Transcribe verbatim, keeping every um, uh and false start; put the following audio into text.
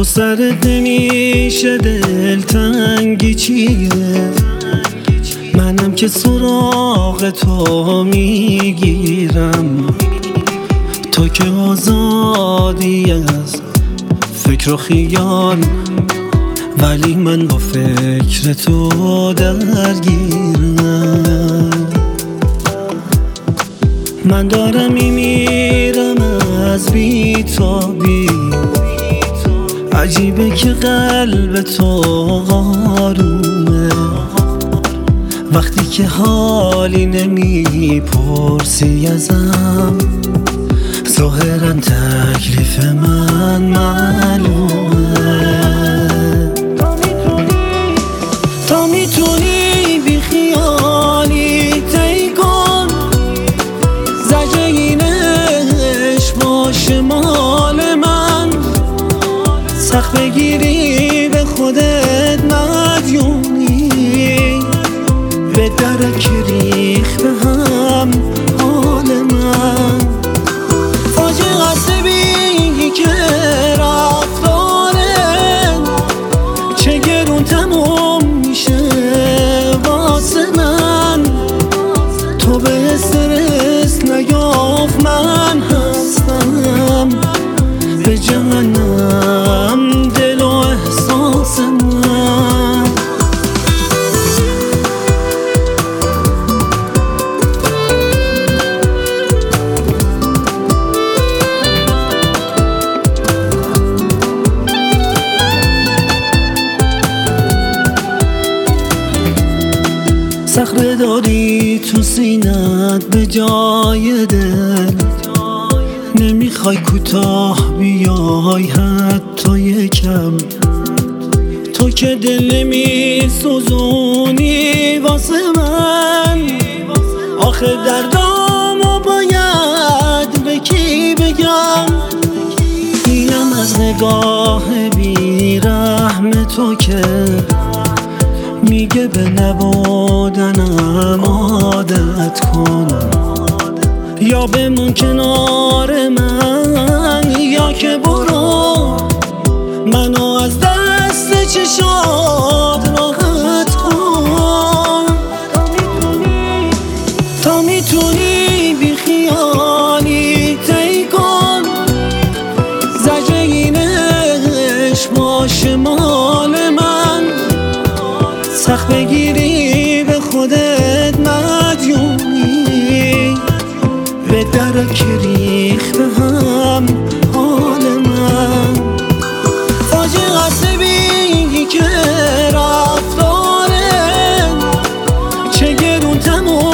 تو سرت نمیشه دلتنگی چیه؟ منم که سراغ تو میگیرم، تو که آزادی از فکر و خیال، ولی من با فکر تو درگیرم. من دارم میمیرم از بی‌تابی، عجیبه که قلب تو آرومه، وقتی که حالی نمیپرسی ازم، ظاهرا تکلیف من معلومه. تا میتونی بی خیالی طی کن، زجر این عشق باشه مال من، سخت بگیری به خودت مدیونی، به درک ریخ به هم حال من. فاجعه است بی که رفتاره چه گرون تموم میشه واسه من، تو به استرس نیاف من هستم به جهنم دل و احساس من. صخره داری تو سینت به جای دل، نمیخوای کوتاه بیای حتی یکم، تو که دل نمیسوزونی واسه من. آخه دردامو باید به کی بگم؟ اینم از نگاه بیرحم تو که میگه به نبودنم عادت کن، یا بمون کنار من یا که برو منو از دست چشات راحت کن. تا میتونی بی خیالی طی کن، زجر این عشق باشه مال من، سخت بگیری به خودت مدیونی، به درک ریخ به هم حال من. فاجعه است بی که رفتاره چه گرون تموم